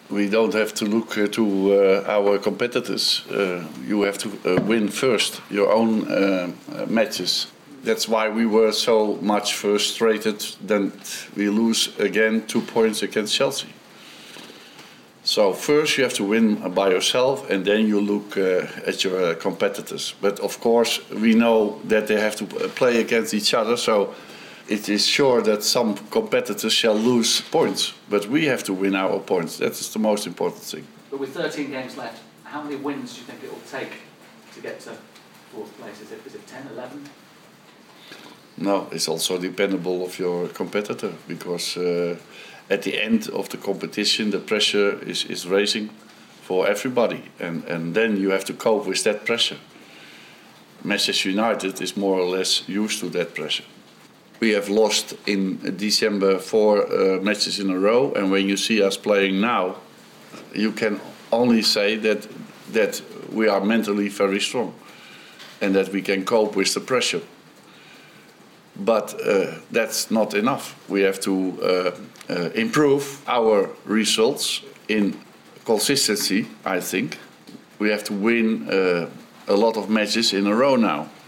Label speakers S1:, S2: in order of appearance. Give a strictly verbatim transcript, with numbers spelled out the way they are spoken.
S1: We don't have to look uh, to uh, our competitors. Uh, you have to uh, win first your own uh, uh, matches. That's why we were so much frustrated that we lose again two points against Chelsea. So first you have to win by yourself, and then you look uh, at your uh, competitors. But of course we know that they have to play against each other, so it is sure that some competitors shall lose points. But we have to win our points. That is the most important thing.
S2: But with thirteen games left, how many wins do you think it will take to get to fourth place? Is it, is it ten, eleven?
S1: No, it's also dependable of your competitor, because uh, at the end of the competition the pressure is, is rising for everybody, and, and then you have to cope with that pressure. Manchester United is more or less used to that pressure. We have lost in December four uh, matches in a row, and when you see us playing now, you can only say that that we are mentally very strong and that we can cope with the pressure. But uh, that's not enough. We have to uh, uh, improve our results in consistency, I think. We have to win uh, a lot of matches in a row now.